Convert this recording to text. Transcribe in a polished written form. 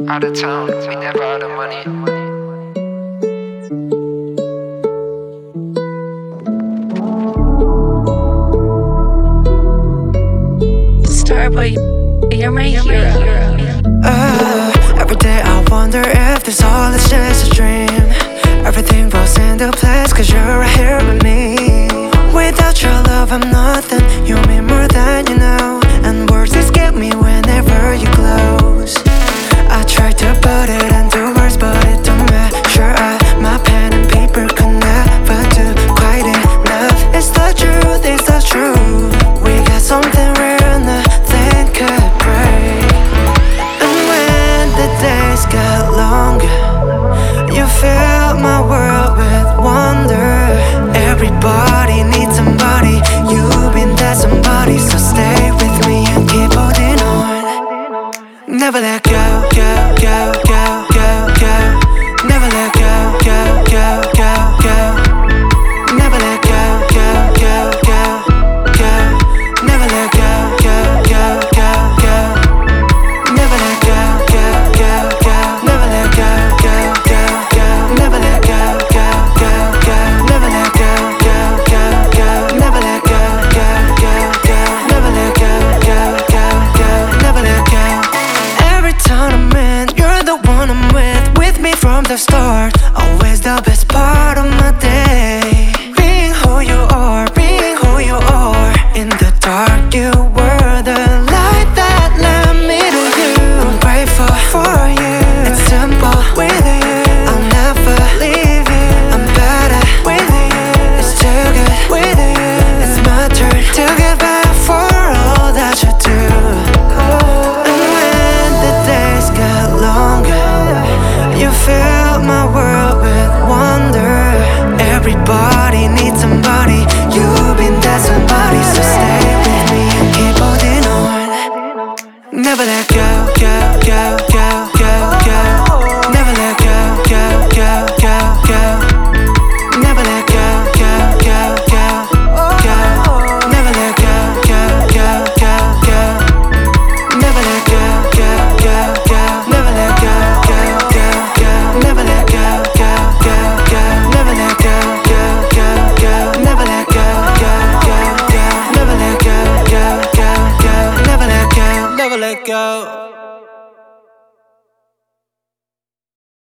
Out of town, we never out of money. Starboy, you're my hero. Every day I wonder if this all is just a dream. Everything falls into place cause you're right here with me. Without your love I'm nothing, you mean more than you know. And words escape me whenever you close. I try to put it into words but it don't measure up. My pen and paper could never do quite enough. It's the truth, it's the truth. We got something real, nothing could break. And when the days get longer, you fill my world with wonder. Everybody needs somebody, you've been that somebody. So stay with me and keep holding on. Never let go, go, go, go, go, go. Never let go, go, go, go, go. Never let go, go, go, go, go. Never let go, go, go, go, go. Never let go, go, go, go. Never let go, go, go, go. Never let go, go, go, go. Never let go, go, go, go. Never let go, go, go, go. Never let go, go, go, go. Never let go. Every time I'm in, you're the one I'm with me from the start. Always the best part of my day. Being who you are, being who you are. In the dark, you were the light that led me to you. I'm grateful for you. It's simple with you. I'll never leave you. I'm better with you. It's too good with you. It's my turn to give back for all that you do. And when the days get longer, you fill my world with wonder. Everybody needs